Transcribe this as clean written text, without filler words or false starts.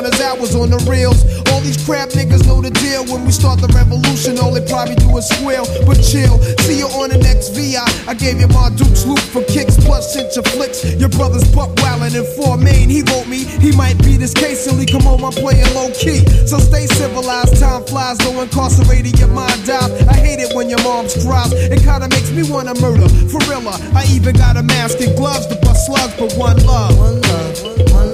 corners, hours on the reels. All these crap niggas know the deal. When we start the revolution, all they probably do is squeal. But chill, see you on the next VI. I gave you my Duke's loop for kicks, plus sent your flicks. Your brother's buck wildin' in 4 Main. He wrote me, he might be this case silly. Come on, I'm playing low key. So stay civilized, time flies, go incarcerated, your mind dies. I hate it when your mom's cries. It kinda makes me wanna murder. For real, I even got a mask and gloves to bust slugs, but one love. One love, one